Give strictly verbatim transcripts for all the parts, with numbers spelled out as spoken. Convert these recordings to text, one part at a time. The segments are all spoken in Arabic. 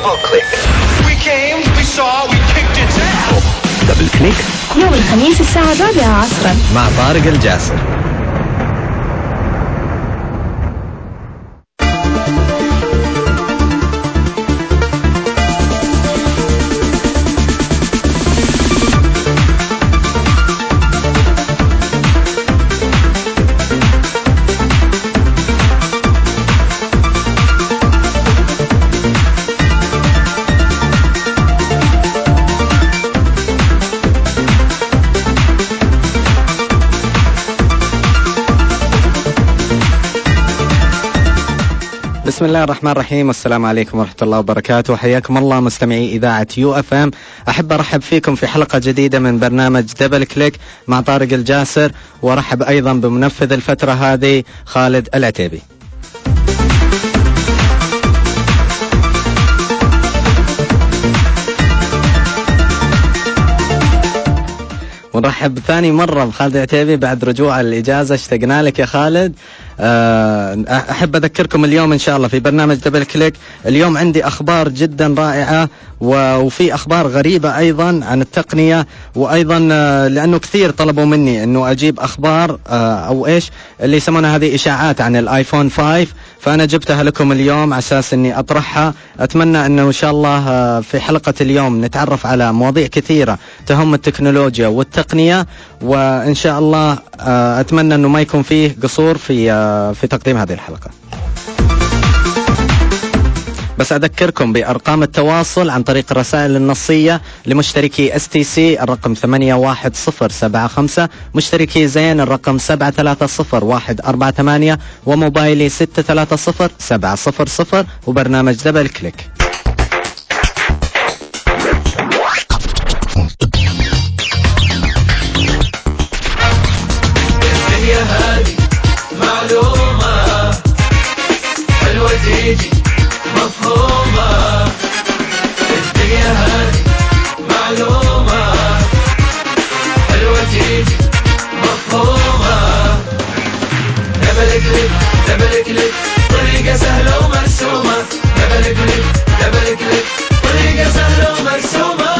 دبل كليك يوم الخميس الساعة الرابعة عصرا مع طارق الجاسر. بسم الله الرحمن الرحيم، السلام عليكم ورحمة الله وبركاته. حياكم الله مستمعي إذاعة يو اف ام. أحب أرحب فيكم في حلقة جديدة من برنامج دبل كليك مع طارق الجاسر، وأرحب أيضا بمنفذ الفترة هذه خالد العتيبي. ونرحب ثاني مرة بخالد العتيبي بعد رجوع الإجازة. اشتقنا لك يا خالد. أحب أذكركم اليوم إن شاء الله في برنامج دبل كليك اليوم عندي أخبار جدا رائعة، وفي أخبار غريبة أيضا عن التقنية، وأيضا لأنه كثير طلبوا مني أنه أجيب أخبار أو إيش اللي يسمونها هذه إشاعات عن الآيفون خمسة، فأنا جبتها لكم اليوم على أساس أني أطرحها. أتمنى أنه إن شاء الله في حلقة اليوم نتعرف على مواضيع كثيرة تهم التكنولوجيا والتقنية، وإن شاء الله أتمنى أنه ما يكون فيه قصور في في تقديم هذه الحلقة. بس أذكركم بأرقام التواصل عن طريق الرسائل النصية لمشتركي اس تي سي الرقم ثمانية واحد صفر سبعة خمسة، مشتركي زين الرقم سبعة ثلاثة صفر واحد أربعة ثمانية، وموبايلي ستة ثلاثة صفر سبعة صفر صفر، وبرنامج دبل كليك. معلومة حلوة تيجي مفهومة، الدنيا هذه معلومة حلوة تيجي مفهومة. دبل كليك دبل كليك طريقة سهلة ومرسومة. دبل كليك دبل كليك طريقة سهلة ومرسومة.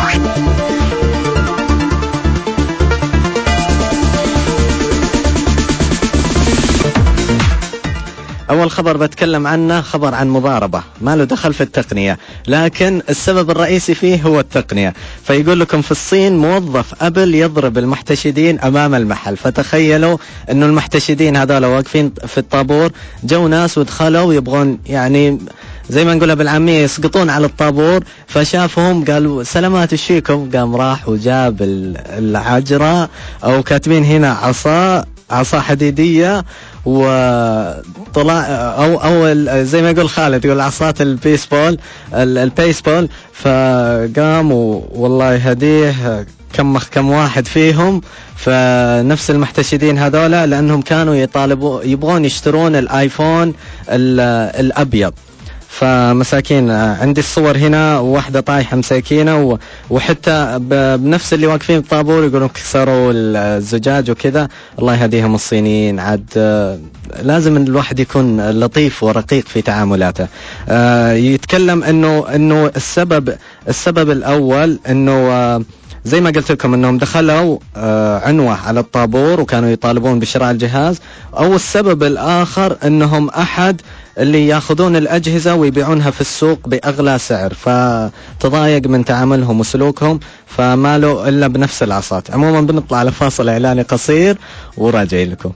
أول خبر بتكلم عنه خبر عن مضاربة ما له دخل في التقنية، لكن السبب الرئيسي فيه هو التقنية. فيقول لكم في الصين موظف أبل يضرب المحتشدين أمام المحل. فتخيلوا أنه المحتشدين هذول واقفين في الطابور، جو ناس ودخلوا يبغون يعني زي ما نقولها بالعامية يسقطون على الطابور، فشافهم قالوا سلامات الشيكم، قام راح وجاب العجرة أو كاتبين هنا عصا عصا حديدية، وطلع أو أو زي ما يقول خالد يقول عصات البيسبول البيسبول فقام والله يهديه كم كم واحد فيهم. فنفس المحتشدين هذولا لأنهم كانوا يطالبوا يبغون يشترون الآيفون الأبيض، فمساكين عندي الصور هنا، واحدة طايحة مساكينة، وحتى بنفس اللي واقفين بالطابور يقولون كسروا الزجاج وكذا. الله يهديهم الصينيين، عاد لازم الواحد يكون لطيف ورقيق في تعاملاته. يتكلم انه انه السبب السبب الاول انه زي ما قلت لكم انهم دخلوا عنوة على الطابور وكانوا يطالبون بشراء الجهاز، او السبب الاخر انهم احد اللي ياخذون الأجهزة ويبيعونها في السوق بأغلى سعر، فتضايق من تعاملهم وسلوكهم فمالوا إلا بنفس العصات. عموما بنطلع على فاصل إعلاني قصير وراجعين لكم.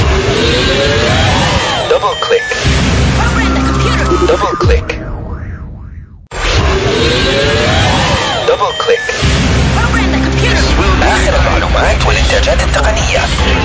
دبل كليك دبل كليك دبل كليك آخر المعلومات والإنتاجات التقنية.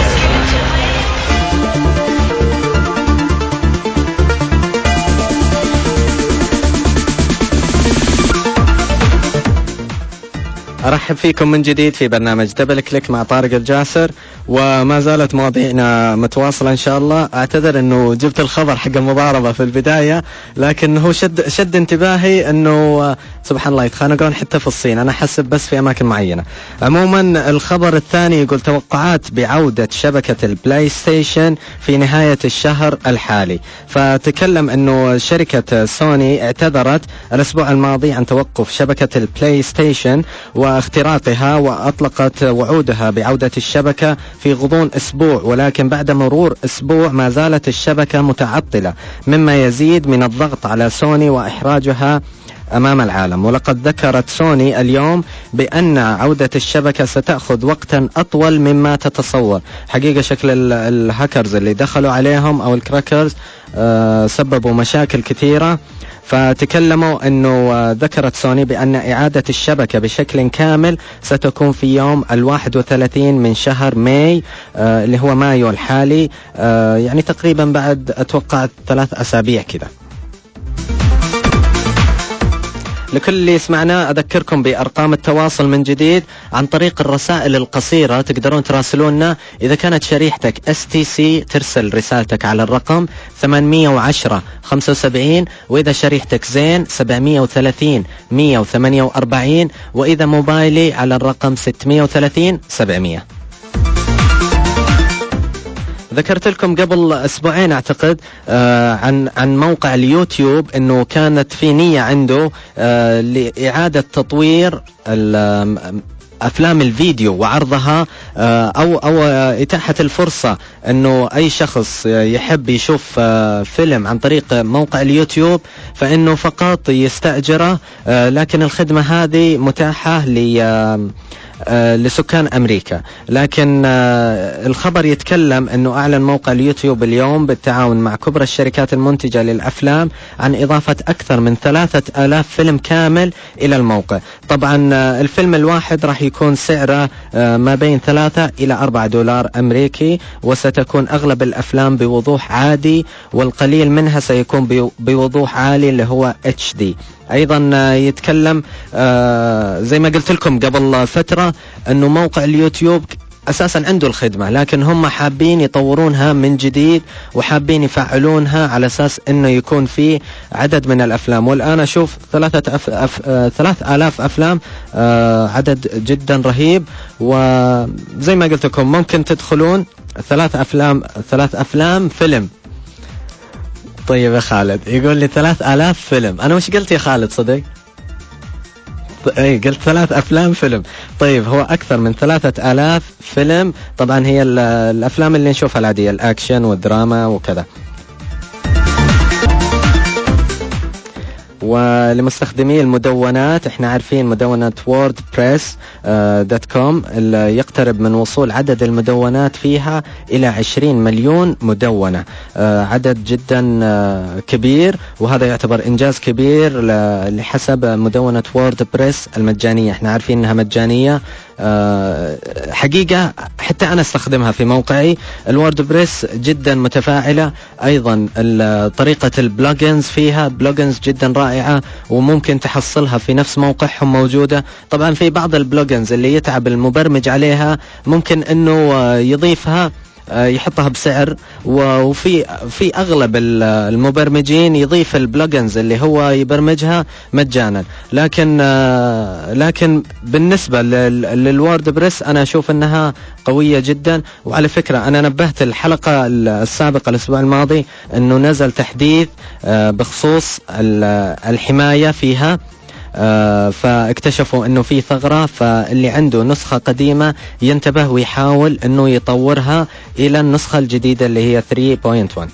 أرحب فيكم من جديد في برنامج دبل كليك مع طارق الجاسر، وما زالت مواضيعنا متواصلة إن شاء الله. أعتذر أنه جبت الخبر حق المضاربة في البداية، لكن هو شد, شد انتباهي أنه سبحان الله يتخانقون حتى في الصين، أنا حسب بس في أماكن معينة. عموما الخبر الثاني يقول توقعات بعودة شبكة البلاي ستيشن في نهاية الشهر الحالي. فتكلم أنه شركة سوني اعتذرت الأسبوع الماضي عن توقف شبكة البلاي ستيشن واختراقها، وأطلقت وعودها بعودة الشبكة في غضون أسبوع، ولكن بعد مرور أسبوع ما زالت الشبكة متعطلة، مما يزيد من الضغط على سوني وإحراجها أمام العالم. ولقد ذكرت سوني اليوم بأن عودة الشبكة ستأخذ وقتا أطول مما تتصور. حقيقة شكل الهاكرز اللي دخلوا عليهم أو الكراكرز آه سببوا مشاكل كثيرة. فتكلموا أنه ذكرت سوني بأن إعادة الشبكة بشكل كامل ستكون في يوم الواحد وثلاثين من شهر ماي آه اللي هو مايو الحالي، آه يعني تقريبا بعد أتوقع ثلاث أسابيع كذا. لكل اللي يسمعنا أذكركم بأرقام التواصل من جديد عن طريق الرسائل القصيرة، تقدرون تراسلونا. إذا كانت شريحتك إس تي سي ترسل رسالتك على الرقم ثمانمية وعشرة خمسة وسبعين، وإذا شريحتك زين سبعمية وثلاثين مية وثمانية وأربعين، وإذا موبايلي على الرقم ستمية وثلاثين سبعمية. ذكرت لكم قبل أسبوعين أعتقد آه عن عن موقع اليوتيوب أنه كانت في نية عنده آه لإعادة تطوير أفلام الفيديو وعرضها آه أو أو إتاحة الفرصة أنه أي شخص يحب يشوف آه فيلم عن طريق موقع اليوتيوب فإنه فقط يستأجره، آه لكن الخدمة هذه متاحة ل آه آه لسكان أمريكا. لكن آه الخبر يتكلم أنه أعلن موقع اليوتيوب اليوم بالتعاون مع كبرى الشركات المنتجة للأفلام عن إضافة أكثر من ثلاثة آلاف فيلم كامل إلى الموقع. طبعا آه الفيلم الواحد راح يكون سعره آه ما بين ثلاثة إلى أربعة دولار أمريكي، وستكون أغلب الأفلام بوضوح عادي، والقليل منها سيكون بوضوح عالي اللي هو إتش دي. أيضا يتكلم آه زي ما قلت لكم قبل فترة أنه موقع اليوتيوب أساسا عنده الخدمة، لكن هم حابين يطورونها من جديد وحابين يفعلونها على أساس أنه يكون فيه عدد من الأفلام. والآن أشوف ثلاثة أف... أف... آه ثلاث آلاف أفلام، آه عدد جدا رهيب. وزي ما قلت لكم ممكن تدخلون ثلاث أفلام ثلاث أفلام فيلم. طيب يا خالد يقول لي ثلاث آلاف فيلم، أنا وش قلت يا خالد صدق؟ أي قلت ثلاث أفلام فيلم. طيب هو أكثر من ثلاثة آلاف فيلم. طبعا هي الأفلام اللي نشوفها العادية، الأكشن والدراما وكذا. ولمستخدمي المدونات احنا عارفين مدونة ووردبريس دوت كوم يقترب من وصول عدد المدونات فيها إلى عشرين مليون مدونة، عدد جدا كبير، وهذا يعتبر إنجاز كبير لحسب مدونة ووردبريس المجانية. احنا عارفين انها مجانية حقيقة، حتى أنا استخدمها في موقعي. الووردبريس جدا متفاعلة، أيضا طريقة البلوجنز فيها بلوجنز جدا رائعة، وممكن تحصلها في نفس موقعهم موجودة. طبعا في بعض البلوجنز اللي يتعب المبرمج عليها ممكن أنه يضيفها يحطها بسعر، وفي في أغلب المبرمجين يضيف البلوجنز اللي هو يبرمجها مجانا. لكن لكن بالنسبة للووردبريس أنا أشوف أنها قوية جدا. وعلى فكرة أنا نبهت الحلقة السابقة الأسبوع الماضي أنه نزل تحديث بخصوص الحماية فيها، آه فاكتشفوا انه في ثغرة، فاللي عنده نسخة قديمة ينتبه ويحاول انه يطورها الى النسخة الجديدة اللي هي ثلاثة نقطة واحد.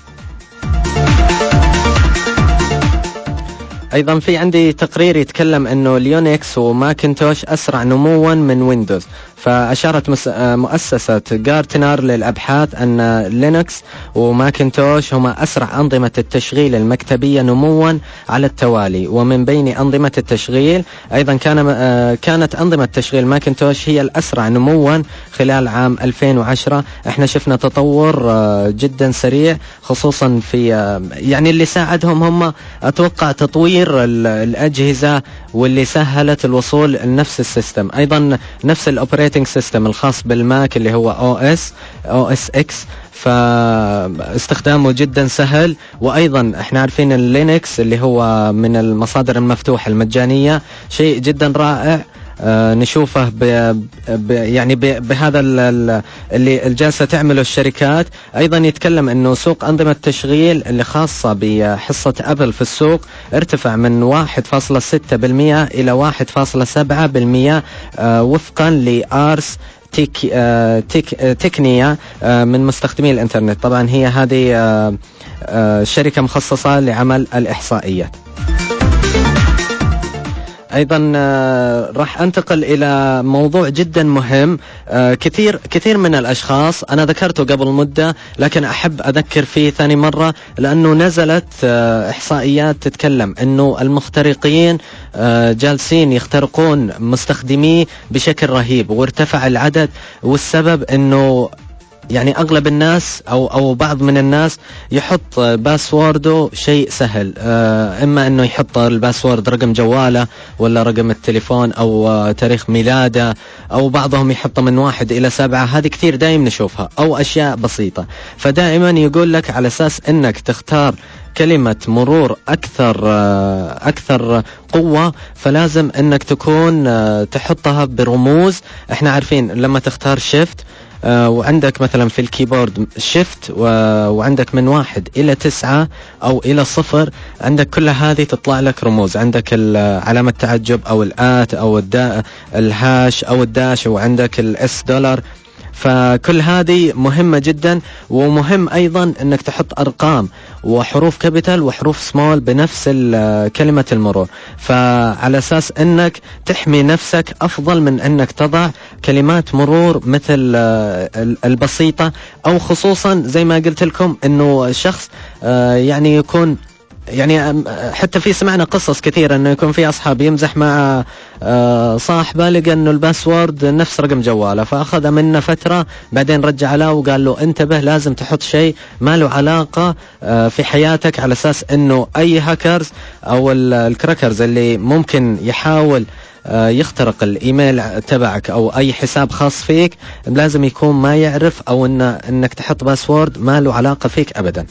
ايضا في عندي تقرير يتكلم انه ليونكس وماكنتوش اسرع نموا من ويندوز. فاشارت مؤسسة جارتنر للابحاث ان لينكس وماكنتوش هما اسرع انظمة التشغيل المكتبية نموا على التوالي. ومن بين انظمة التشغيل ايضا كان كانت انظمة تشغيل ماكنتوش هي الاسرع نموا خلال عام ألفين وعشرة. احنا شفنا تطور جدا سريع، خصوصا في يعني اللي ساعدهم هم اتوقع تطوير الاجهزة واللي سهلت الوصول لنفس السيستم. ايضا نفس الاوبريتنج سيستم الخاص بالماك اللي هو او اس او اس اكس، فاستخدامه جدا سهل. وايضا احنا عارفين اللينكس اللي هو من المصادر المفتوحة المجانية شيء جدا رائع. آه نشوفه ب ب يعني ب بهذا اللي الجالسة تعمله الشركات. أيضا يتكلم أنه سوق أنظمة التشغيل اللي خاصة بحصة أبل في السوق ارتفع من واحد فاصلة ستة بالمئة إلى واحد فاصلة سبعة بالمئة آه وفقا لآرس تك آه تك آه تكنية آه من مستخدمي الإنترنت. طبعا هي هذه آه آه شركة مخصصة لعمل الإحصائيات. أيضا راح أنتقل إلى موضوع جدا مهم. كثير كثير من الأشخاص أنا ذكرته قبل مدة، لكن أحب أذكر فيه ثاني مرة لأنه نزلت إحصائيات تتكلم أنه المخترقين جالسين يخترقون مستخدميه بشكل رهيب وارتفع العدد. والسبب أنه يعني أغلب الناس أو أو بعض من الناس يحط باسورده شيء سهل، إما إنه يحط الباسورد رقم جواله ولا رقم التليفون أو تاريخ ميلاده، أو بعضهم يحط من واحد إلى سبعة. هذه كثير دائما نشوفها، أو أشياء بسيطة. فدائما يقول لك على أساس إنك تختار كلمة مرور أكثر أكثر قوة، فلازم إنك تكون تحطها برموز. إحنا عارفين لما تختار شيفت آه وعندك مثلا في الكيبورد شيفت وعندك من واحد إلى تسعة أو إلى صفر، عندك كل هذه تطلع لك رموز. عندك علامة تعجب أو الآت أو الدا الهاش أو الداش، وعندك الإس دولار. فكل هذه مهمة جدا. ومهم أيضا أنك تحط أرقام وحروف كابيتال وحروف سمول بنفس كلمة المرور، فعلى أساس أنك تحمي نفسك أفضل من أنك تضع كلمات مرور مثل البسيطة. أو خصوصا زي ما قلت لكم أنه الشخص يعني يكون يعني حتى في سمعنا قصص كثيرة أنه يكون في أصحاب يمزح مع صاحبه، لقى أنه الباسورد نفس رقم جواله، فأخذ منه فترة، بعدين رجع له وقال له انتبه لازم تحط شيء ما له علاقة في حياتك، على أساس أنه أي هاكرز أو الكراكرز اللي ممكن يحاول يخترق الإيميل تبعك أو أي حساب خاص فيك لازم يكون ما يعرف، أو إن إنك تحط باسورد ما له علاقة فيك أبدا.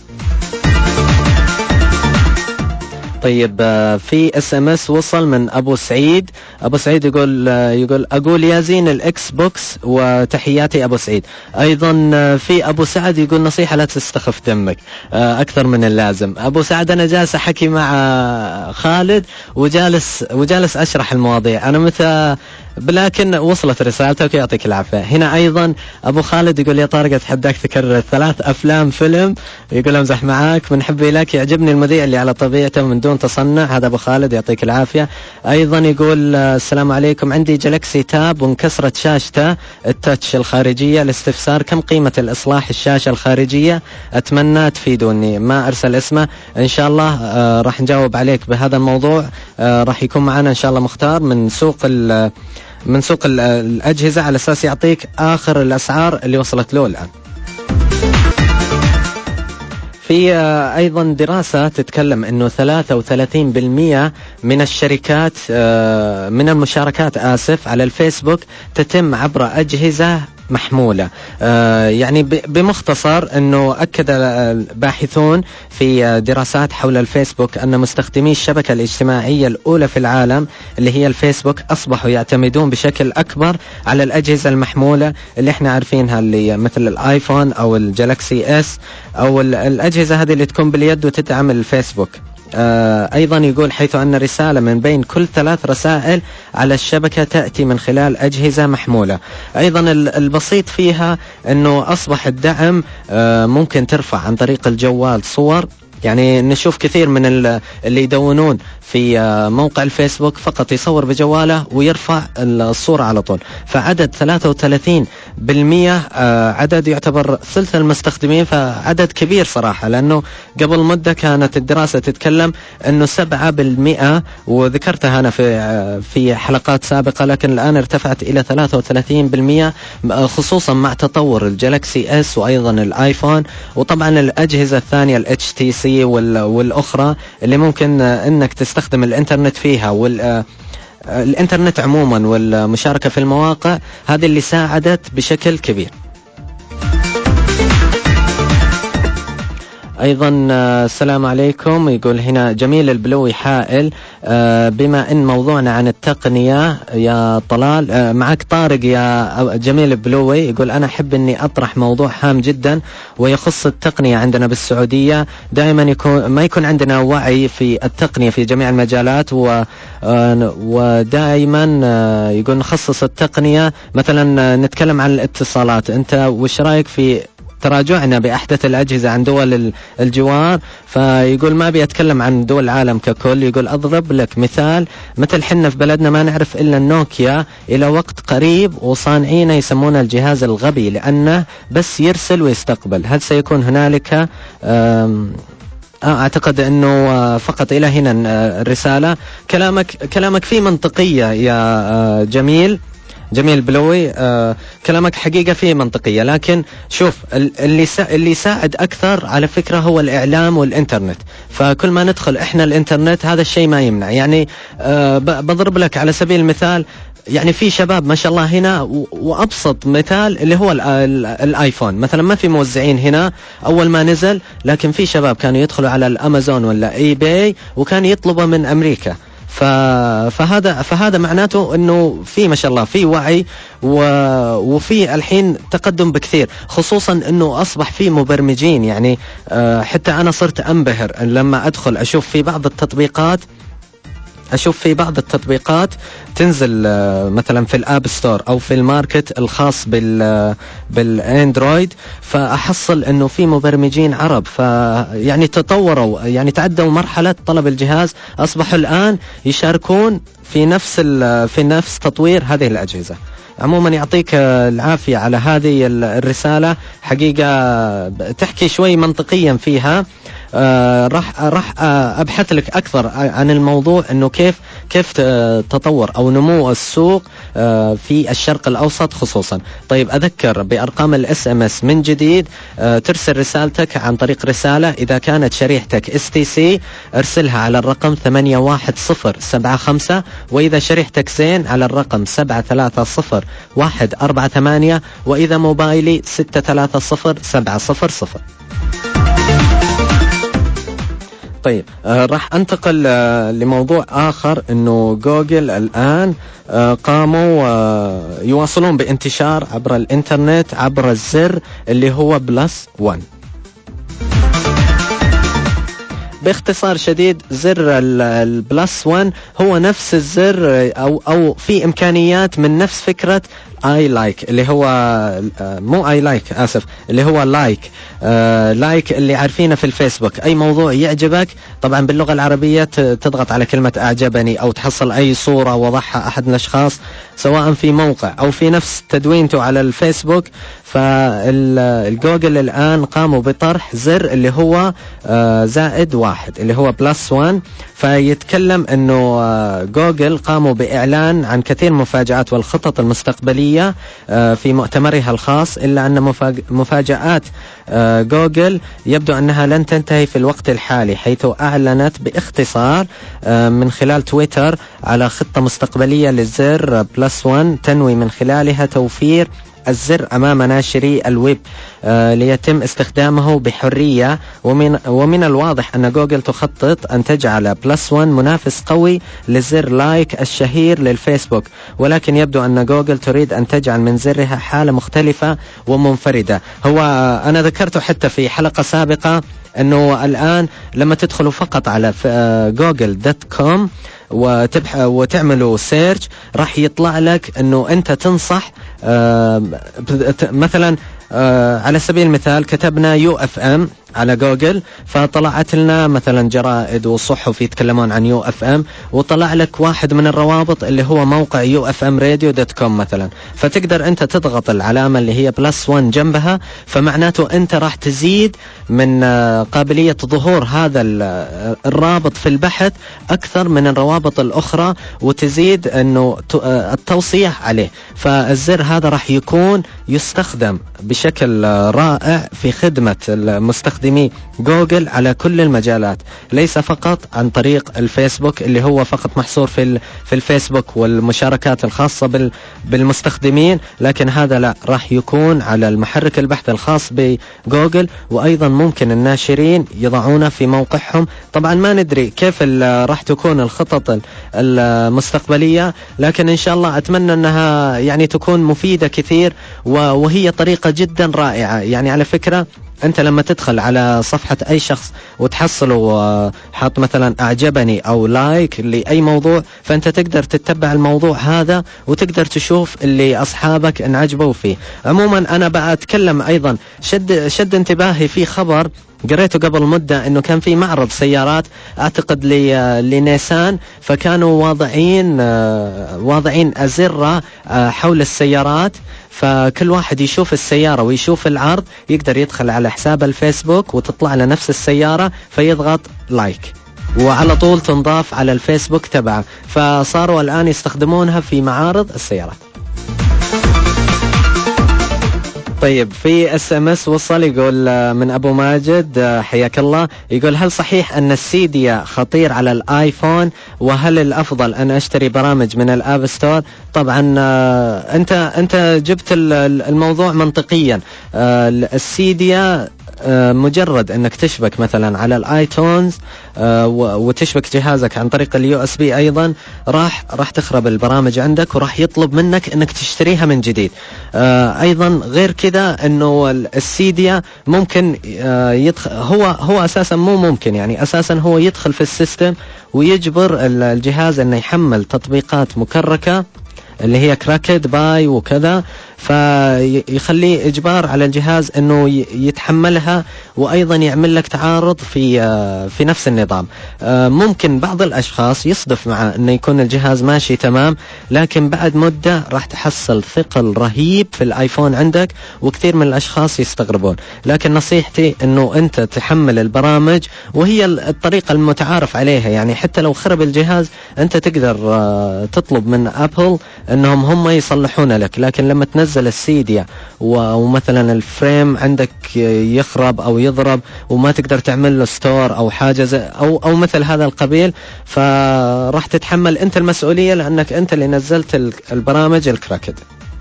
طيب في اس ام اس وصل من ابو سعيد. ابو سعيد يقول يقول اقول يا زين الاكس بوكس وتحياتي ابو سعيد. ايضا في ابو سعد يقول نصيحة لا تستخف دمك اكثر من اللازم. ابو سعد انا جالس احكي مع خالد وجالس وجالس اشرح المواضيع، انا متى لكن وصلت رسالتك يعطيك العافية. هنا أيضا أبو خالد يقول يا طارق أتحداك تكرر ثلاث أفلام فيلم، يقول أمزح معاك من حبي لك، يعجبني المذيع اللي على طبيعته من دون تصنع. هذا أبو خالد يعطيك العافية. أيضا يقول السلام عليكم، عندي جالكسي تاب وانكسرت شاشته التاتش الخارجية، الاستفسار كم قيمة الإصلاح الشاشة الخارجية؟ أتمنى تفيدوني. ما أرسل اسمه، إن شاء الله آه راح نجاوب عليك بهذا الموضوع. آه راح يكون معنا إن شاء الله مختار من سوق ال من سوق الأجهزة على أساس يعطيك آخر الأسعار اللي وصلت له الآن. في أيضا دراسة تتكلم أنه ثلاثة وثلاثين بالمئة من الشركات من المشاركات آسف على الفيسبوك تتم عبر أجهزة محمولة. آه يعني بمختصر أنه أكد الباحثون في دراسات حول الفيسبوك أن مستخدمي الشبكة الاجتماعية الأولى في العالم اللي هي الفيسبوك أصبحوا يعتمدون بشكل أكبر على الأجهزة المحمولة اللي احنا عارفينها، اللي مثل الآيفون أو الجالكسي اس أو الأجهزة هذه اللي تكون باليد وتدعم الفيسبوك. آه أيضا يقول حيث أن رسالة من بين كل ثلاث رسائل على الشبكة تأتي من خلال أجهزة محمولة. أيضا البسيط فيها أنه أصبح الدعم آه ممكن ترفع عن طريق الجوال صور، يعني نشوف كثير من اللي يدونون في موقع الفيسبوك فقط يصور بجواله ويرفع الصورة على طول. فعدد ثلاثة وثلاثين بالمية عدد يعتبر ثلث المستخدمين، فعدد كبير صراحة، لأنه قبل مدة كانت الدراسة تتكلم أنه سبعة بالمئة، وذكرتها أنا في في حلقات سابقة، لكن الآن ارتفعت إلى ثلاثة وثلاثين بالمئة، خصوصا مع تطور الجالاكسي اس وأيضا الآيفون، وطبعا الأجهزة الثانية ال إتش تي سي والأخرى اللي ممكن أنك تستخدم الإنترنت فيها، وال الإنترنت عموما والمشاركة في المواقع، هذه اللي ساعدت بشكل كبير. أيضا السلام عليكم، يقول هنا جميل البلوي حائل، بما أن موضوعنا عن التقنية يا طلال، معك طارق يا جميل البلوي، يقول أنا أحب أني أطرح موضوع هام جدا ويخص التقنية عندنا بالسعودية. دائما يكون ما يكون عندنا وعي في التقنية في جميع المجالات، و ودائما يقول نخصص التقنية، مثلا نتكلم عن الاتصالات، أنت وش رأيك في تراجعنا بأحدث الأجهزة عن دول الجوار؟ فيقول ما بيتكلم عن دول العالم ككل، يقول أضرب لك مثال، مثل حنا في بلدنا ما نعرف إلا النوكيا إلى وقت قريب، وصانعينا يسمونه الجهاز الغبي لأنه بس يرسل ويستقبل. هل سيكون هنالك أعتقد أنه فقط إلى هنا الرسالة؟ كلامك كلامك فيه منطقية يا جميل جميل بلوي، آه كلامك حقيقة فيه منطقية، لكن شوف اللي اللي يساعد أكثر على فكرة هو الإعلام والإنترنت، فكل ما ندخل إحنا الإنترنت هذا الشيء ما يمنع. يعني آه بضرب لك على سبيل المثال، يعني في شباب ما شاء الله هنا، وأبسط مثال اللي هو الآيفون مثلا، ما في موزعين هنا أول ما نزل، لكن في شباب كانوا يدخلوا على الأمازون ولا إي باي وكان يطلبوا من أمريكا، فهذا فهذا معناته انه في ما شاء الله في وعي، وفي الحين تقدم بكثير، خصوصا انه اصبح في مبرمجين. يعني حتى انا صرت انبهر لما ادخل اشوف في بعض التطبيقات أشوف في بعض التطبيقات تنزل مثلا في الاب ستور او في الماركت الخاص بال بالاندرويد، فاحصل انه في مبرمجين عرب، فيعني تطوروا، يعني تعدوا مرحلة طلب الجهاز، اصبحوا الان يشاركون في نفس في نفس تطوير هذه الاجهزة. عموما يعطيك العافية على هذه الرسالة، حقيقة تحكي شوي منطقيا فيها. آه راح راح آه ابحث لك اكثر عن الموضوع، انه كيف كيف تطور او نمو السوق آه في الشرق الاوسط خصوصا. طيب اذكر بارقام الاس ام اس من جديد، آه ترسل رسالتك عن طريق رسالة، اذا كانت شريحتك اس تي سي ارسلها على الرقم ثمانية واحد صفر سبعة خمسة، واذا شريحتك زين على الرقم سبعة ثلاثة صفر واحد أربعة ثمانية، واذا موبايلي ستة ثلاثة صفر سبعة صفر صفر. طيب آه راح انتقل آه لموضوع آخر، انه جوجل الآن آه قاموا آه يواصلون بانتشار عبر الانترنت عبر الزر اللي هو بلس وان. باختصار شديد، زر البلس وان هو نفس الزر او او في امكانيات من نفس فكرة اي لايك، اللي هو مو اي لايك اسف اللي هو لايك آه لايك اللي عارفينه في الفيسبوك. اي موضوع يعجبك طبعا باللغة العربية تضغط على كلمة اعجبني، او تحصل اي صورة وضعها احد الاشخاص سواء في موقع او في نفس تدوينته على الفيسبوك. فالجوجل الان قاموا بطرح زر اللي هو آه زائد واحد اللي هو بلس وان. فيتكلم انه آه جوجل قاموا باعلان عن كثير من المفاجآت والخطط المستقبلية آه في مؤتمرها الخاص، الا ان مفاجآت آه جوجل يبدو انها لن تنتهي في الوقت الحالي، حيث اعلنت باختصار آه من خلال تويتر على خطة مستقبلية للزر بلس وان تنوي من خلالها توفير الزر أمام ناشري الويب آه ليتم استخدامه بحرية. ومن, ومن الواضح أن جوجل تخطط أن تجعل بلس وان منافس قوي لزر لايك الشهير للفيسبوك، ولكن يبدو أن جوجل تريد أن تجعل من زرها حالة مختلفة ومنفردة. هو آه أنا ذكرته حتى في حلقة سابقة، أنه الآن لما تدخلوا فقط على جوجل دوت كوم وتبح وتعملوا سيرش راح يطلع لك أنه أنت تنصح آه مثلا آه على سبيل المثال كتبنا يو اف ام على جوجل، فطلعت لنا مثلا جرائد وصحف يتكلمون عن يو اف ام، وطلع لك واحد من الروابط اللي هو موقع يو اف ام راديو دوت كوم مثلا، فتقدر انت تضغط العلامة اللي هي بلس وان جنبها، فمعناته انت راح تزيد من قابلية ظهور هذا الرابط في البحث اكثر من الروابط الاخرى، وتزيد انه التوصية عليه. فالزر هذا راح يكون يستخدم بشكل رائع في خدمة المستخدمي جوجل على كل المجالات، ليس فقط عن طريق الفيسبوك اللي هو فقط محصور في في الفيسبوك والمشاركات الخاصة بالمستخدمين، لكن هذا لا، راح يكون على المحرك البحث الخاص بجوجل، وأيضا ممكن الناشرين يضعونه في موقعهم. طبعا ما ندري كيف راح تكون الخطط المستقبلية، لكن إن شاء الله أتمنى أنها يعني تكون مفيدة كثير، وهي طريقة جدا رائعة. يعني على فكرة أنت لما تدخل على صفحة أي شخص وتحصله حط مثلا أعجبني أو لايك لأي موضوع، فأنت تقدر تتبع الموضوع هذا وتقدر تشوف اللي أصحابك انعجبوا فيه. عموما أنا بقى أتكلم أيضا، شد, شد انتباهي في خبر قريته قبل مدة، انه كان في معرض سيارات اعتقد لنيسان، فكانوا واضعين واضعين أزرة حول السيارات، فكل واحد يشوف السيارة ويشوف العرض يقدر يدخل على حساب الفيسبوك وتطلع له نفس السيارة، فيضغط لايك وعلى طول تنضاف على الفيسبوك تبعه. فصاروا الآن يستخدمونها في معارض السيارات. طيب في اس ام اس وصل يقول من ابو ماجد، حياك الله، يقول هل صحيح ان السيديا خطير على الايفون، وهل الافضل ان اشتري برامج من الاب ستور؟ طبعا انت انت جبت الموضوع منطقيا. السيديا مجرد انك تشبك مثلا على الايتونز وتشبك جهازك عن طريق اليو اس بي ايضا، راح راح تخرب البرامج عندك وراح يطلب منك انك تشتريها من جديد. ايضا غير كذا انه السيديا ممكن يدخل، هو هو اساسا مو ممكن، يعني اساسا هو يدخل في السيستم ويجبر الجهاز انه يحمل تطبيقات مكركة اللي هي كراكد باي وكذا، فيخليه إجبار على الجهاز أنه يتحملها، وأيضا يعمل لك تعارض في في نفس النظام. ممكن بعض الأشخاص يصدف مع أنه يكون الجهاز ماشي تمام، لكن بعد مدة راح تحصل ثقل رهيب في الآيفون عندك، وكثير من الأشخاص يستغربون. لكن نصيحتي أنه أنت تحمل البرامج، وهي الطريقة المتعارف عليها، يعني حتى لو خرب الجهاز أنت تقدر تطلب من أبل أنهم هم يصلحون لك. لكن لما تنزل السيديا ومثلا الفريم عندك يخرب أو يضرب وما تقدر تعمل له ستور أو حاجة أو, أو مثل هذا القبيل، فراح تتحمل أنت المسؤولية، لأنك أنت اللي نزلت البرامج الكراكد.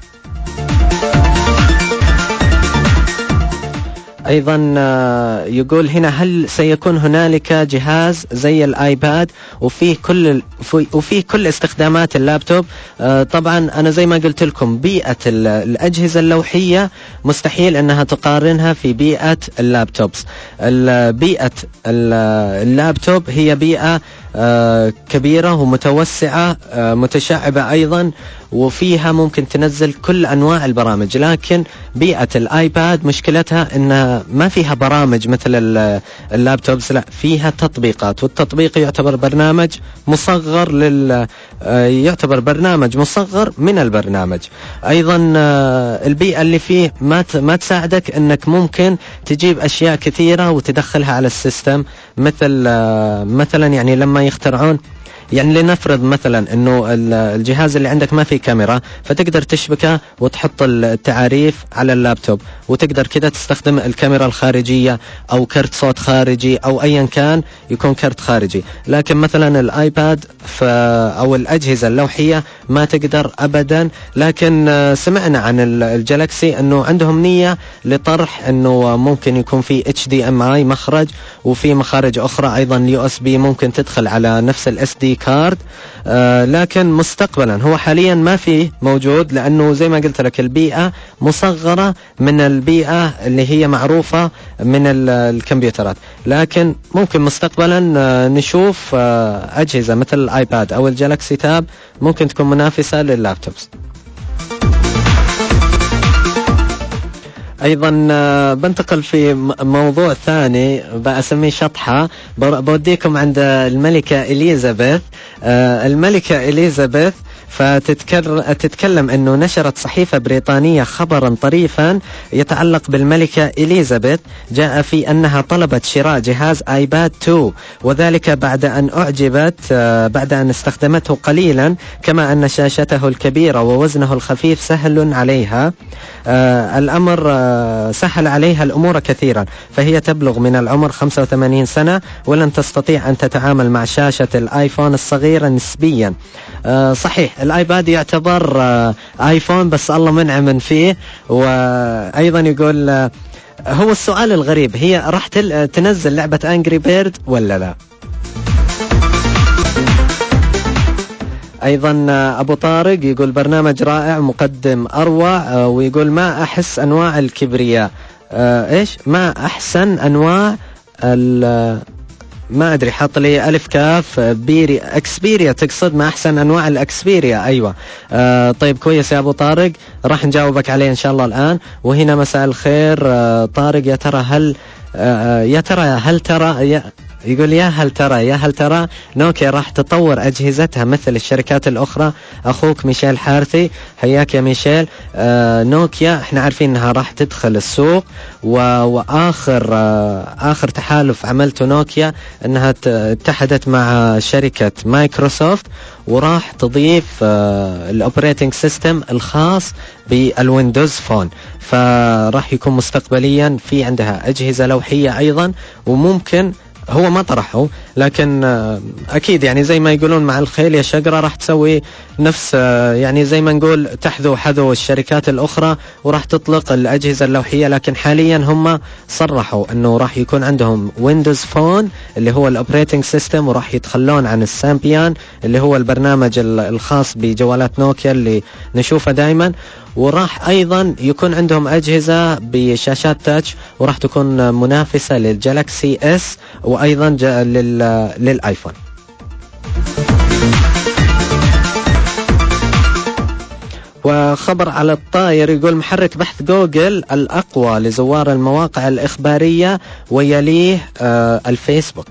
أيضا يقول هنا هل سيكون هنالك جهاز زي الآيباد وفيه كل وفيه كل استخدامات اللابتوب؟ طبعا أنا زي ما قلت لكم، بيئة الأجهزة اللوحية مستحيل أنها تقارنها في بيئة اللابتوبس. بيئة اللابتوب هي بيئة كبيرة ومتوسعة متشعبة أيضا، وفيها ممكن تنزل كل أنواع البرامج. لكن بيئة الآيباد مشكلتها إنها ما فيها برامج مثل اللابتوبس، لا فيها تطبيقات، والتطبيق يعتبر برنامج مصغر لل يعتبر برنامج مصغر من البرنامج. أيضا البيئة اللي فيه ما ما تساعدك إنك ممكن تجيب أشياء كثيرة وتدخلها على السيستم، مثل مثلا يعني لما يخترعون، يعني لنفرض مثلا انه الجهاز اللي عندك ما فيه كاميرا، فتقدر تشبكه وتحط التعاريف على اللابتوب، وتقدر كده تستخدم الكاميرا الخارجية او كرت صوت خارجي او ايا كان يكون كرت خارجي. لكن مثلا الايباد او الاجهزة اللوحية ما تقدر ابدا. لكن سمعنا عن الجالاكسي انه عندهم نية لطرح انه ممكن يكون في اتش دي ام اي مخرج، وفي مخارج اخرى ايضا يو اس بي ممكن تدخل على نفس الاس دي كارد. آه لكن مستقبلا، هو حاليا ما فيه موجود، لأنه زي ما قلت لك البيئة مصغرة من البيئة اللي هي معروفة من الكمبيوترات. لكن ممكن مستقبلا آه نشوف آه أجهزة مثل الآيباد أو الجالاكسي تاب ممكن تكون منافسة لللابتوبس. أيضا آه، بنتقل في م- موضوع ثاني بأسميه شطحة. بر- بوديكم عند الملكة إليزابيث. آه، الملكة إليزابيث فتتكلم أنه نشرت صحيفة بريطانية خبرا طريفا يتعلق بالملكة إليزابيث، جاء في أنها طلبت شراء جهاز آيباد اثنين، وذلك بعد أن أعجبت آه، بعد أن استخدمته قليلا، كما أن شاشته الكبيرة ووزنه الخفيف سهل عليها. آه الأمر آه سهل عليها الأمور كثيرا، فهي تبلغ من العمر خمسة وثمانين سنة ولن تستطيع أن تتعامل مع شاشة الآيفون الصغيرة نسبيا. آه صحيح الآيباد يعتبر آه آيفون، بس الله منعم فيه. وأيضا يقول آه هو السؤال الغريب، هي راح تنزل لعبة أنجري بيرد ولا لا؟ أيضا أبو طارق يقول برنامج رائع، مقدم أروع، ويقول ما أحس أنواع الكبرياء. إيش ما أحسن أنواع ما أدري، حط لي ألف كاف بيري أكسبيريا، تقصد ما أحسن أنواع الأكسبيريا. أيوة. آه طيب كويس يا أبو طارق، راح نجاوبك عليه إن شاء الله الآن. وهنا مساء الخير آه طارق، يا ترى هل آه يا ترى هل ترى يا يقول يا هل ترى يا هل ترى نوكيا راح تطور أجهزتها مثل الشركات الأخرى؟ أخوك ميشيل حارثي، حياك يا ميشيل. آه نوكيا احنا عارفين انها راح تدخل السوق، وآخر آه آخر تحالف عملته نوكيا انها اتحدت مع شركة مايكروسوفت، وراح تضيف آه الاوبريتنج سيستم الخاص بالويندوز فون. فراح يكون مستقبليا في عندها أجهزة لوحية أيضا، وممكن هو ما طرحه لكن أكيد يعني زي ما يقولون مع الخيل يا شقرة راح تسوي نفس يعني زي ما نقول تحذو حذو الشركات الأخرى وراح تطلق الأجهزة اللوحية. لكن حاليا هم صرحوا أنه راح يكون عندهم ويندوز فون اللي هو الأوبريتنج سيستم، وراح يتخلون عن السامبيان اللي هو البرنامج الخاص بجوالات نوكيا اللي نشوفه دائما، وراح أيضا يكون عندهم أجهزة بشاشات تاتش، وراح تكون منافسة للجالاكسي اس وأيضا للآيفون. وخبر على الطاير يقول محرك بحث جوجل الأقوى لزوار المواقع الإخبارية ويليه آه الفيسبوك.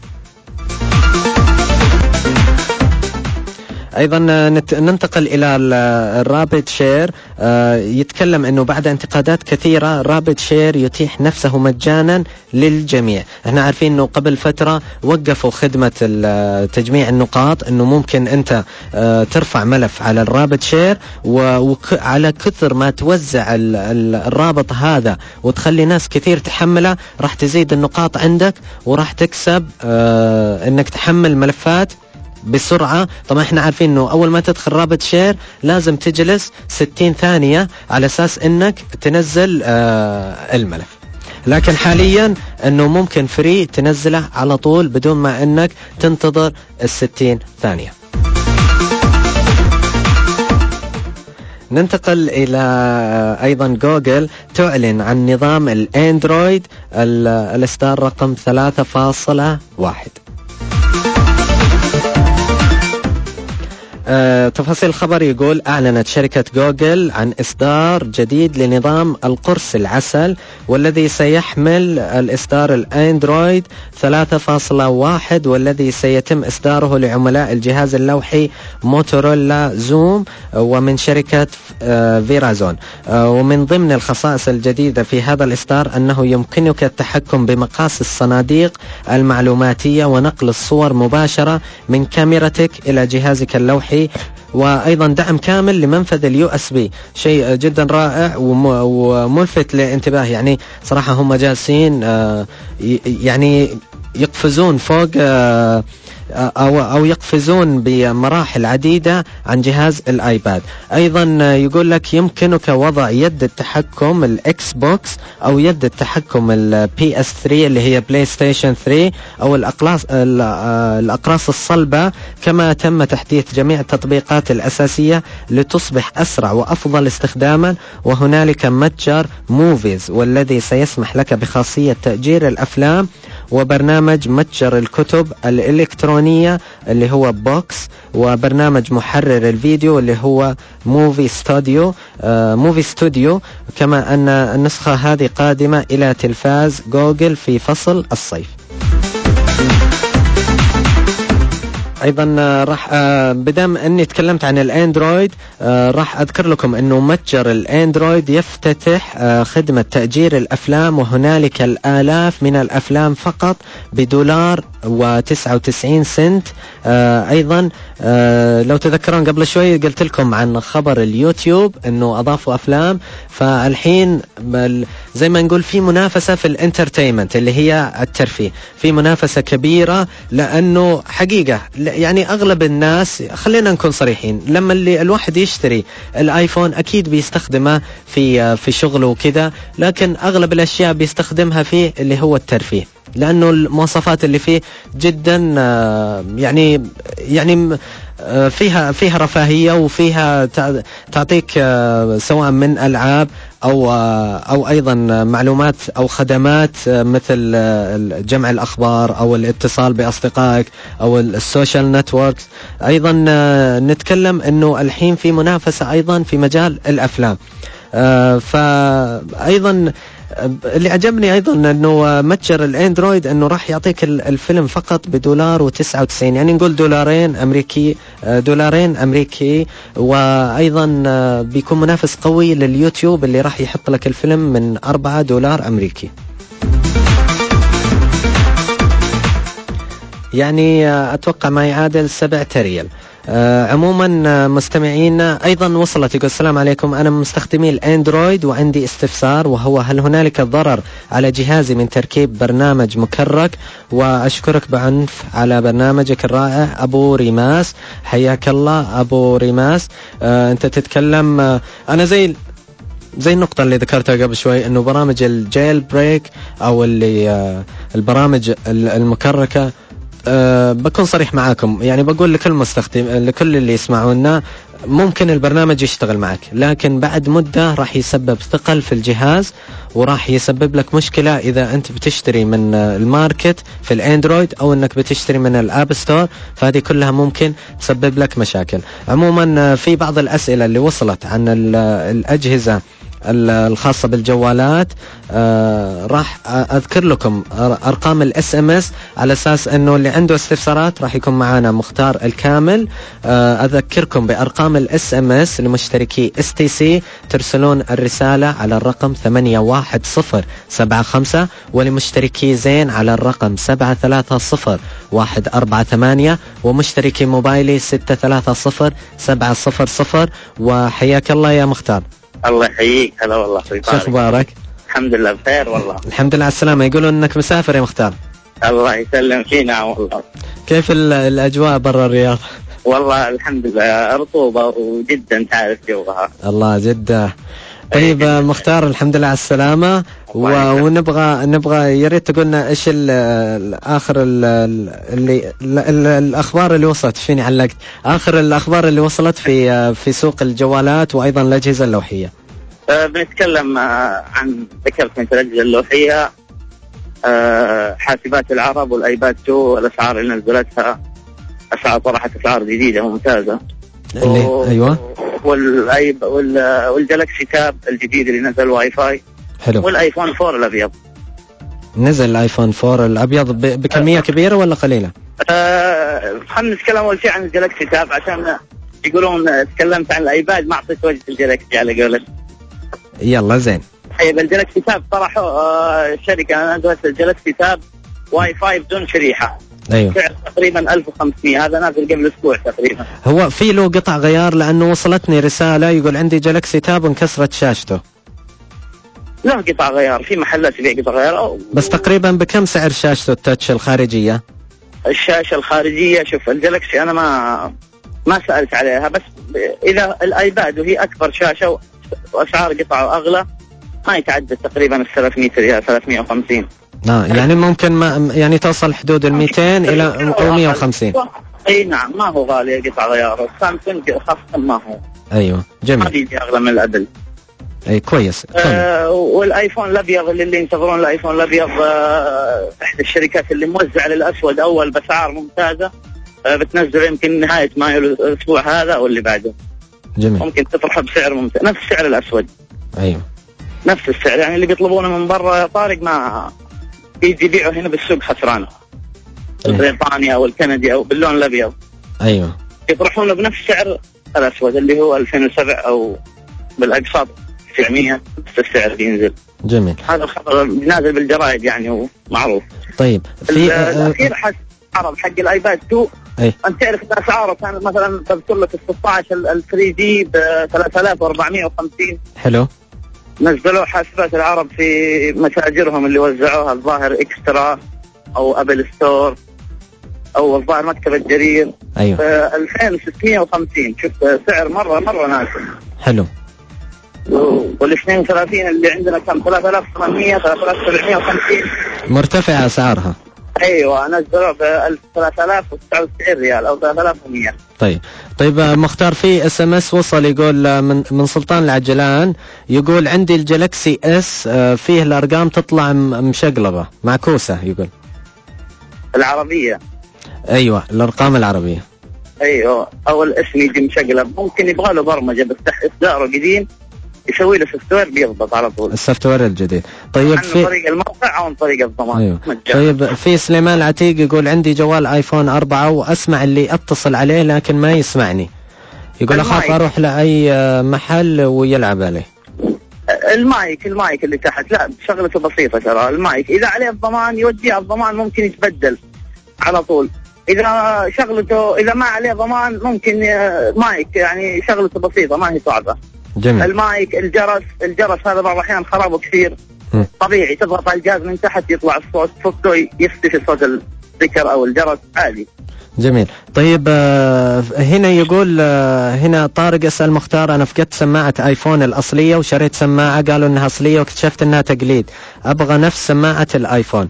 أيضا ننتقل إلى الرابد شير. يتكلم أنه بعد انتقادات كثيرة رابد شير يتيح نفسه مجانا للجميع. احنا عارفين أنه قبل فترة وقفوا خدمة تجميع النقاط، أنه ممكن أنت ترفع ملف على الرابد شير، وعلى كثر ما توزع الرابط هذا وتخلي ناس كثير تحمله راح تزيد النقاط عندك، وراح تكسب أنك تحمل ملفات بسرعة. طبعا احنا عارفين انه اول ما تدخل رابط شير لازم تجلس ستين ثانية على اساس انك تنزل آه الملف، لكن حاليا انه ممكن فري تنزله على طول بدون ما انك تنتظر الستين ثانية. ننتقل إلى أيضا جوجل تعلن عن نظام الأندرويد الإصدار رقم ثلاثة فاصلة واحد. أه تفاصيل الخبر يقول أعلنت شركة جوجل عن إصدار جديد لنظام القرص العسل، والذي سيحمل الإصدار الأندرويد ثلاثة فاصلة واحد، والذي سيتم إصداره لعملاء الجهاز اللوحي موتورولا زوم ومن شركة أه فيرازون. أه ومن ضمن الخصائص الجديدة في هذا الإصدار أنه يمكنك التحكم بمقاس الصناديق المعلوماتية ونقل الصور مباشرة من كاميرتك إلى جهازك اللوحي، وأيضا دعم كامل لمنفذ اليو اس بي. شيء جدا رائع وملفت للانتباه. يعني صراحة هم جالسين يعني يقفزون فوق أو أو يقفزون بمراحل عديدة عن جهاز الآيباد. أيضا يقول لك يمكنك وضع يد التحكم الإكس بوكس أو يد التحكم البي اس ثري اللي هي بلاي ستيشن ثري أو الأقراص الأقراص الصلبة، كما تم تحديث جميع التطبيقات الأساسية لتصبح أسرع وأفضل استخداما. وهنالك متجر موفيز والذي سيسمح لك بخاصية تأجير الأفلام وبرنامج متجر الكتب الإلكترونية اللي هو بوكس، وبرنامج محرر الفيديو اللي هو موفي ستوديو آه موفي ستوديو كما أن النسخة هذه قادمة إلى تلفاز جوجل في فصل الصيف. ايضا راح بدام اني تكلمت عن الاندرويد راح اذكر لكم انه متجر الاندرويد يفتتح خدمة تأجير الافلام، وهنالك الالاف من الافلام فقط بدولار وتسعة وتسعين سنت. ايضا لو تذكرون قبل شوي قلت لكم عن خبر اليوتيوب انه اضافوا افلام، فالحين زي ما نقول في منافسة في الانترتينمنت اللي هي الترفيه، في منافسة كبيرة، لانه حقيقة يعني اغلب الناس، خلينا نكون صريحين، لما اللي الواحد يشتري الايفون اكيد بيستخدمه في في شغله وكذا، لكن اغلب الاشياء بيستخدمها فيه اللي هو الترفيه، لانه المواصفات اللي فيه جدا يعني يعني فيها فيها رفاهية، وفيها تعطيك سواء من ألعاب أو أو أيضا معلومات أو خدمات مثل جمع الأخبار أو الاتصال بأصدقائك أو السوشيال نتوركس. أيضا نتكلم إنه الحين في منافسة أيضا في مجال الأفلام. فأيضا اللي عجبني أيضا أنه متجر الأندرويد أنه راح يعطيك الفيلم فقط بدولار وتسعة وتسعين، يعني نقول دولارين أمريكي دولارين أمريكي وأيضا بيكون منافس قوي لليوتيوب اللي راح يحط لك الفيلم من أربعة دولار أمريكي. يعني أتوقع ما يعادل سبعة ريال. آه عموما مستمعينا أيضا وصلت، يقول السلام عليكم، أنا من مستخدمي الأندرويد وعندي استفسار، وهو هل هنالك ضرر على جهازي من تركيب برنامج مكرك؟ وأشكرك بعنف على برنامجك الرائع أبو ريماس. حياك الله أبو ريماس. آه أنت تتكلم آه أنا زي زي النقطة اللي ذكرتها قبل شوي، أنه برامج الجيل بريك أو اللي آه البرامج المكركة، أه بكون صريح معاكم، يعني بقول لكل مستخدم لكل اللي يسمعونا ممكن البرنامج يشتغل معك، لكن بعد مدة راح يسبب ثقل في الجهاز، وراح يسبب لك مشكلة إذا أنت بتشتري من الماركت في الأندرويد أو أنك بتشتري من الأب ستور، فهذه كلها ممكن تسبب لك مشاكل. عموما في بعض الأسئلة اللي وصلت عن الأجهزة الخاصة بالجوالات، آه راح أذكر لكم أرقام الاس ام اس على أساس أنه اللي عنده استفسارات راح يكون معنا مختار الكامل. آه أذكركم بأرقام الاس ام اس لمشتركي اس تي سي، ترسلون الرسالة على الرقم ثمانية واحد صفر سبعة خمسة، ولمشتركي زين على الرقم سبعة ثلاثة صفر واحد أربعة ثمانية، ومشتركي موبايلي ستة ثلاثة صفر سبعة صفر صفر. وحياك الله يا مختار. الله يحييك. هلا والله. شو اخبارك؟ الحمد لله بخير والله. الحمد لله على السلامة. يقولون انك مسافر يا مختار. الله يسلم فينا والله. كيف الاجواء برا الرياض؟ والله الحمد لله رطوبة وجدا تعرف جوها. الله جدة. طيب مختار الحمد لله على السلامة، ونبغى نبغى يا ريت تقولنا ايش اخر اللي الاخبار اللي وصلت، فيني علقت اخر الاخبار اللي وصلت في في سوق الجوالات وايضا الاجهزة اللوحية. أه بنتكلم عن ذكرت من الاجهزة اللوحية، أه حاسبات العرب والايباد تو، الاسعار اللي نزلتها اسعار طرحت اسعار جديدة ممتازة. و... ايوه. والايب وال... والجالكسي تاب الجديد اللي نزل واي فاي. حلو. والايفون فور الابيض. نزل الايفون فور الابيض ب... بكميه أه. كبيره ولا قليله؟ أه... خلينا نتكلم اول شيء عن الجالكسي تاب، عشان يقولون تكلمت عن الايباد ما اعطيت وجه الجالكسي على قولك. يلا زين. طيب الجالكسي تاب طرحوا أه... الشركه نزلت الجالكسي تاب واي فاي بدون شريحه. ايوه. سعر تقريبا ألف وخمسمية، هذا نازل قبل اسبوع تقريبا. هو في له قطع غيار؟ لانه وصلتني رساله يقول عندي جالكسي تاب وانكسرت شاشته. لا قطع غيار في محلات تبيع قطع غيار. أو... بس تقريبا بكم سعر شاشته التاتش الخارجيه؟ الشاشه الخارجيه شوف الجالكسي انا ما ما سالت عليها، بس اذا الايباد وهي اكبر شاشه واسعار قطعه اغلى ما يتعدى تقريبا ال ثلاثمية ريال ثلاثمية وخمسين. آه يعني ممكن ما يعني توصل حدود ال مئتين الى مئة وخمسين. اي نعم ما هو غالي قطع غيار. سامسونج خاصة ما هو. ايوه جميل. ما بيجي اغلى من الادل. اي كويس. آه والايفون الابيض اللي, اللي ينتظرون الايفون الابيض آه احدى الشركات اللي موزعه للاسود اول باسعار ممتازه، آه بتنزل يمكن نهايه مايو الاسبوع هذا او اللي بعده. جميل. ممكن تطرحه بسعر ممتاز نفس سعر الاسود. ايوه نفس السعر، يعني اللي بيطلبونه من برا طارق ما يجي يبيعه هنا بالسوق خسرانه. البريطاني او الكندي او باللون الابيض ايوه يطرحونه بنفس سعر الاسود اللي هو ألفين وسبعة او بالاقساط تسعمية، نفس السعر بينزل. جميل. هذا الخبر نازل بالجرائد يعني ومعروف. طيب في الاخير حس عرض حق الايباد اثنين. أي. انت تعرف ان اسعاره كانت مثلا تذكر لك ال ستة عشر ال ثري دي ب ثلاثة آلاف وأربعمية وخمسين. حلو. نزلوا حاسبات العرب في متاجرهم اللي وزعوها الظاهر اكسترا او ابل ستور او الظاهر مكتبة جرير. ايوه. ألفين وستمية وخمسين. شوف سعر مره مره نازل. حلو. وال اثنين وثلاثين اللي عندنا كم ثلاثة آلاف وثمانمية ثلاثة آلاف وسبعمية وخمسين. مرتفعة اسعارها. ايوه نزلوا ب ثلاثة آلاف وتسعة وتسعين ريال او ثلاثة آلاف ومية. طيب طيب مختار، في اس ام اس وصل يقول من من سلطان العجلان، يقول عندي الجلاكسي اس فيه الارقام تطلع مشقلبه معكوسه، يقول العربيه. ايوه الارقام العربيه. ايوه او الاسم يجي مشقلب، ممكن يبغى له برمجه بس اصداره قديم يسوي له سوفت وير بيضبط على طول. السوفت وير الجديد. طيب في عن طريق الموقع او عن طريق الضمان. أيوه. طيب في سليمان العتيق يقول عندي جوال ايفون أربعة واسمع اللي اتصل عليه لكن ما يسمعني، يقول اخاف اروح لاي محل ويلعب عليه. المايك المايك اللي تحت لا شغلته بسيطه ترى. المايك اذا عليه الضمان يوديه الضمان ممكن يتبدل على طول. اذا شغلته اذا ما عليه ضمان ممكن مايك يعني شغلته بسيطه ما هي صعبه. جميل. المايك الجرس الجرس هذا بعض الاحيان خرابه كثير. م. طبيعي تضغط على الجهاز من تحت يطلع الصوت، تفكه يختفي صوت الذكر او الجرس عادي. جميل. طيب هنا يقول هنا طارق يسأل مختار، انا فقدت سماعة ايفون الاصلية وشريت سماعة قالوا انها اصلية واكتشفت انها تقليد، ابغى نفس سماعة الايفون.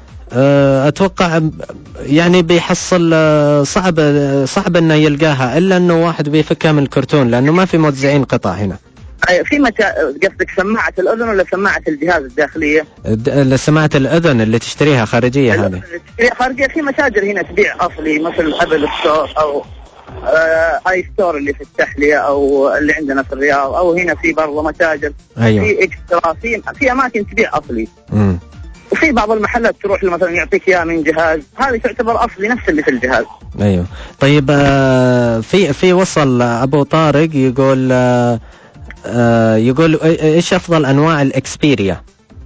اتوقع يعني بيحصل صعب صعب انه يلقاها الا انه واحد بيفكها من الكرتون لانه ما في موزعين قطع هنا. في متى قصدك سماعة الأذن ولا سماعة الجهاز الداخلية؟ سماعة الأذن اللي تشتريها خارجية هذه. تشتريها خارجية. في متاجر هنا تبيع أصلي مثل أبل ستور أو آه آي ستور اللي في التحلية أو اللي عندنا في الرياض أو هنا في برضه متاجر. أيوه. في إكسترا في في أماكن تبيع أصلي. امم. وفي بعض المحلات تروح له مثلا يعطيك اياه من جهاز، هذه تعتبر اصلي نفس اللي في الجهاز. ايوه. طيب آه في في وصل ابو طارق يقول آه آه يقول ايش افضل انواع الاكسبيريا؟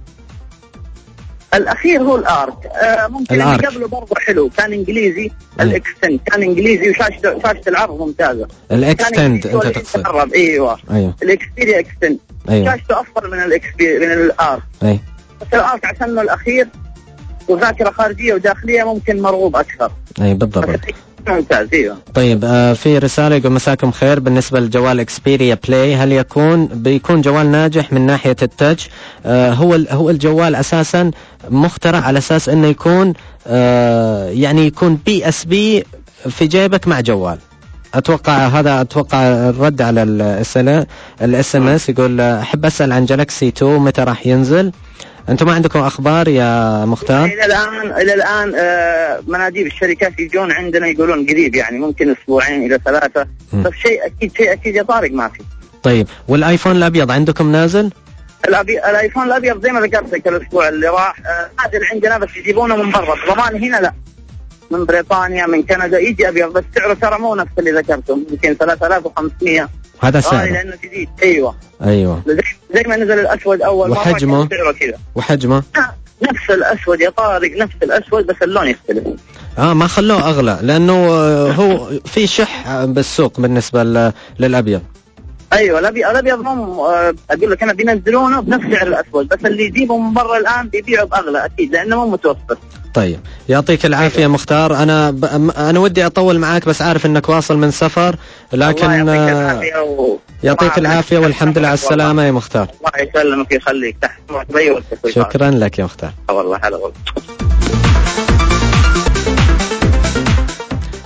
الاخير هو الارك. آه ممكن اللي قبله برضه حلو كان انجليزي. الاكستند كان انجليزي وشاشه شاشه العرض ممتازه. الاكستند انت تقصد؟ ايوه. ايوه الاكسبيريا اكستند. أيوة. شاشته افضل من الاكسبيريا من الارك. ايوه. بس الارك عشان الاخير وذاكره خارجيه وداخليه ممكن مرغوب اكثر. اي بالضبط. ممتاز. ايوه. طيب آه في رساله يقول مساكم خير، بالنسبه للجوال اكسبيريا بلاي هل يكون بيكون جوال ناجح من ناحيه التاتش؟ آه هو هو الجوال اساسا مخترع على اساس انه يكون آه يعني يكون بي اس بي في جيبك مع جوال. اتوقع هذا اتوقع الرد على الاس ام اس. يقول احب اسال عن جالاكسي اثنين متى راح ينزل؟ انتم ما عندكم اخبار يا مختار؟ الى الان الى الان آه مناديب الشركات يجون عندنا يقولون قريب يعني ممكن اسبوعين الى ثلاثه. م. بس شيء اكيد شيء اكيد يا طارق ما في. طيب والايفون الابيض عندكم نازل؟ الأبي... الايفون الابيض زي ما ذكرت لك الاسبوع اللي راح آه نازل عندنا بس يجيبونه من برا. ضمان هنا لا، من بريطانيا من كندا يجي ابيض بس سعره ترى مو نفس اللي ذكرته، يمكن ثلاثة آلاف وخمسمية. هذا سعره لانه جديد. ايوه ايوه زي ما نزل الاسود اول مره. وحجمه سعره كذا. وحجمه نفس الاسود يا طارق، نفس الاسود بس اللون يختلف. اه ما خلوه اغلى لانه هو في شح بالسوق بالنسبه للابيض. ايوه الابيض الابيض هم اقول لك انا بينزلونه بنفس سعر الاسود بس اللي يجيبه من برا الان بيبيعوا باغلى اكيد لانه مو متوفر. طيب يعطيك العافيه مختار. انا ب... انا ودي اطول معاك بس عارف انك واصل من سفر، لكن يعطيك العافيه و... يعطيك العافيه والحمد لله على السلامه يا مختار. الله يسلمك ويخليك. تحت شكرا لك يا مختار. والله هلا والله.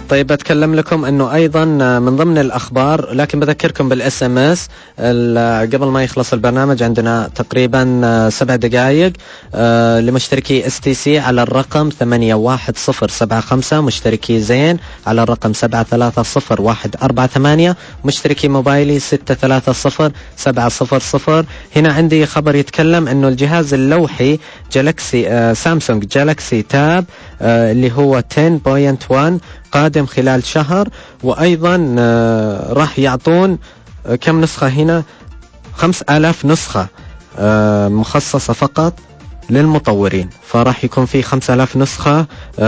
طيب أتكلم لكم أنه أيضا من ضمن الأخبار، لكن بذكركم بالإس إم إس قبل ما يخلص البرنامج. عندنا تقريبا سبع دقائق لمشتركي اس تي سي على الرقم ثمانية واحد صفر سبعة خمسة، مشتركي زين على الرقم سبعة ثلاثة صفر واحد أربعة ثمانية، مشتركي موبايلي ستة ثلاثة صفر سبعة صفر صفر. هنا عندي خبر يتكلم أنه الجهاز اللوحي جالكسي سامسونج جالكسي تاب اللي هو عشرة نقطة واحد قادم خلال شهر، وأيضا راح يعطون كم نسخة هنا؟ خمس آلاف نسخة مخصصة فقط للمطورين. فراح يكون في خمسة آلاف نسخة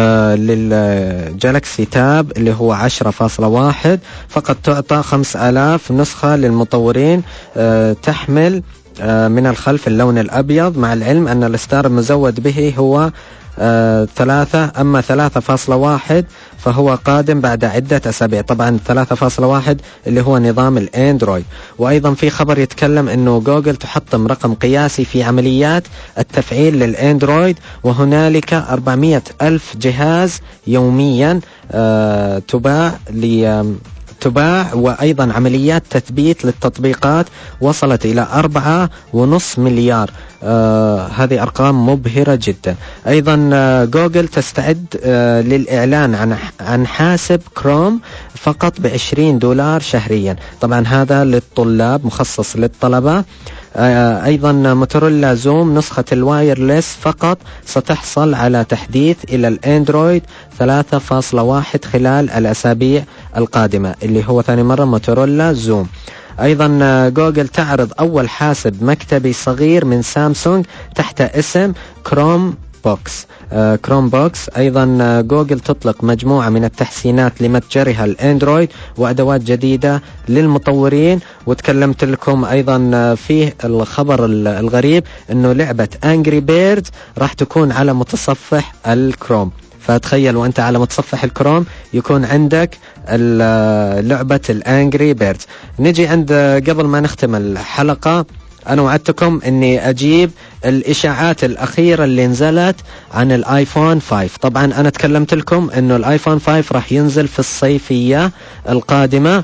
للجالكسي تاب اللي هو عشرة فاصلة واحد، فقط تعطى خمس آلاف نسخة للمطورين تحمل من الخلف اللون الأبيض، مع العلم أن الإصدار المزود به هو آه ثلاثة، أما ثلاثة فاصلة واحد فهو قادم بعد عدة أسابيع. طبعا ثلاثة فاصلة واحد اللي هو نظام الأندرويد. وأيضا في خبر يتكلم أنه جوجل تحطم رقم قياسي في عمليات التفعيل للأندرويد، وهنالك أربعمائة ألف جهاز يوميا آه تباع ل تباع وأيضا عمليات تثبيت للتطبيقات وصلت إلى أربعة ونصف مليار. آه هذه أرقام مبهرة جدا. أيضا آه جوجل تستعد آه للإعلان عن عن حاسب كروم فقط بعشرين دولار شهريا. طبعا هذا للطلاب، مخصص للطلبة. آه أيضا موتورولا زوم نسخة الوايرلس فقط ستحصل على تحديث إلى الأندرويد ثلاثة فاصلة واحد خلال الأسابيع القادمة، اللي هو ثاني مرة موتورولا زوم. أيضا جوجل تعرض أول حاسب مكتبي صغير من سامسونج تحت اسم كروم بوكس. آه كروم بوكس. أيضا جوجل تطلق مجموعة من التحسينات لمتجرها الأندرويد وأدوات جديدة للمطورين. وتكلمت لكم أيضا فيه الخبر الغريب أنه لعبة Angry Birds راح تكون على متصفح الكروم. فتخيل وأنت على متصفح الكروم يكون عندك لعبة الأنجري بيردز. نجي عند قبل ما نختم الحلقة، أنا وعدتكم أني أجيب الإشاعات الأخيرة اللي نزلت عن الآيفون خمسة. طبعا أنا تكلمت لكم أنه الآيفون خمسة راح ينزل في الصيفية القادمة.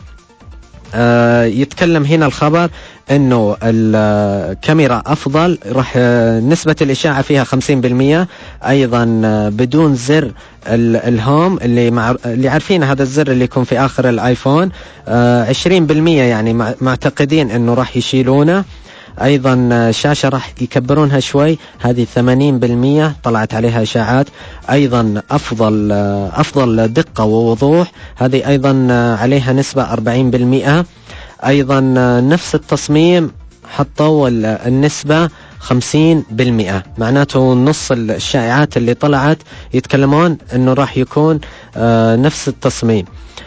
آه يتكلم هنا الخبر انه الكاميرا افضل، راح نسبة الاشاعة فيها خمسين بالمئة. ايضا بدون زر الهوم اللي مع اللي عارفين هذا الزر اللي يكون في اخر الايفون، عشرين بالمئة يعني معتقدين انه راح يشيلونه. ايضا شاشة راح يكبرونها شوي، هذه ثمانين بالمئة طلعت عليها اشاعات. ايضا افضل افضل دقة ووضوح، هذه ايضا عليها نسبة أربعين بالمئة. ايضا نفس التصميم حطوا النسبة خمسين بالمئة، معناته نص الشائعات اللي طلعت يتكلمون انه راح يكون نفس التصميم.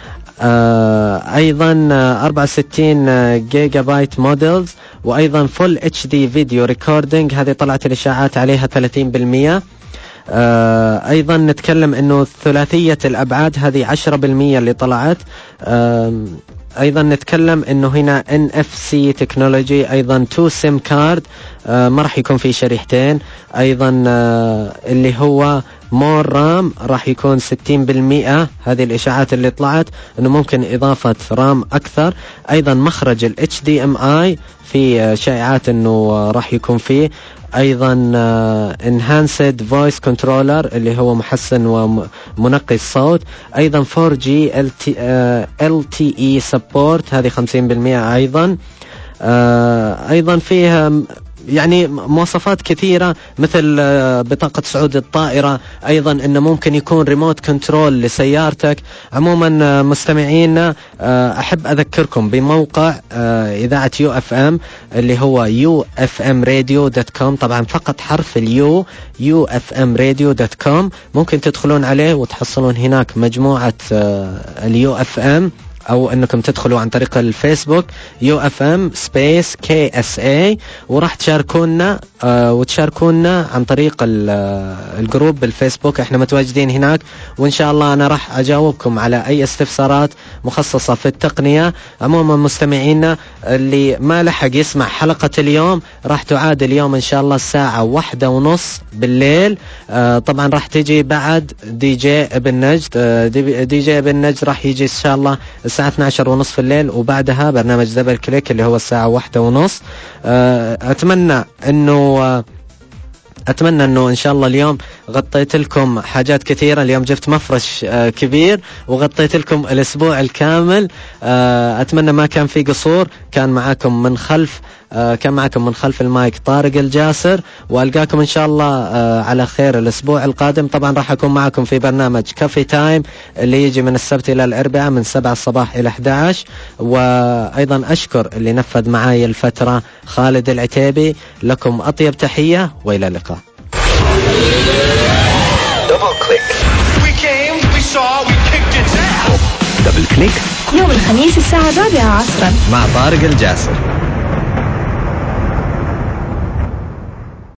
ايضا أربعة وستين جيجا بايت موديلز، وايضا فول اتش دي فيديو ريكوردينج، هذه طلعت الاشاعات عليها ثلاثين بالمئة. ايضا نتكلم انه ثلاثية الابعاد، هذه عشرة بالمئة اللي طلعت. ايضا نتكلم انه هنا ان اف سي تكنولوجي، ايضا تو سيم كارد، ما راح يكون في شريحتين. ايضا اللي هو مور رام راح يكون ستين بالمئة، هذه الاشاعات اللي طلعت انه ممكن اضافة رام اكثر. ايضا مخرج ال اتش دي ام اي في شائعات انه راح يكون فيه. ايضا enhanced voice controller اللي هو محسن ومنقي الصوت. ايضا فور جي ال تي اي support، هذه خمسين بالمئة ايضا. ايضا فيها يعني مواصفات كثيرة مثل بطاقة صعود الطائرة، أيضا أنه ممكن يكون ريموت كنترول لسيارتك. عموما مستمعينا أحب أذكركم بموقع إذاعة يو اف ام اللي هو يو اف ام راديو دوت كوم، طبعا فقط حرف اليو يو اف ام راديو دوت كوم، ممكن تدخلون عليه وتحصلون هناك مجموعة اليو اف ام، او انكم تدخلوا عن طريق الفيسبوك يو اف ام سبيس كي اس اي، وراح تشاركونا آه وتشاركونا عن طريق الجروب بالفيسبوك، احنا متواجدين هناك، وان شاء الله انا راح اجاوبكم على اي استفسارات مخصصة في التقنية. عموما مستمعينا اللي ما لحق يسمع حلقة اليوم راح تعاد اليوم إن شاء الله الساعة واحدة ونص بالليل. آه طبعا راح تيجي بعد دي جي ابن نجد. آه دي جي ابن نجد راح يجي إن شاء الله الساعة اثنتي عشرة ونص في الليل، وبعدها برنامج دبل كليك اللي هو الساعة واحدة ونص. آه أتمنى أنه آه أتمنى أنه إن شاء الله اليوم غطيت لكم حاجات كثيرة. اليوم جبت مفرش آه كبير وغطيت لكم الأسبوع الكامل. آه أتمنى ما كان في قصور. كان معاكم من خلف آه كان معكم من خلف المايك طارق الجاسر، وألقاكم إن شاء الله آه على خير الأسبوع القادم. طبعا راح أكون معكم في برنامج كافي تايم اللي يجي من السبت إلى الأربعاء من سبعة الصباح إلى إحدى عشر. وأيضا أشكر اللي نفذ معاي الفترة خالد العتيبي. لكم أطيب تحية وإلى اللقاء. Double click. We came, we saw, we kicked its ass. Double click. يوم الخميس الساعة الرابعة عصرا مع طارق الجاسر.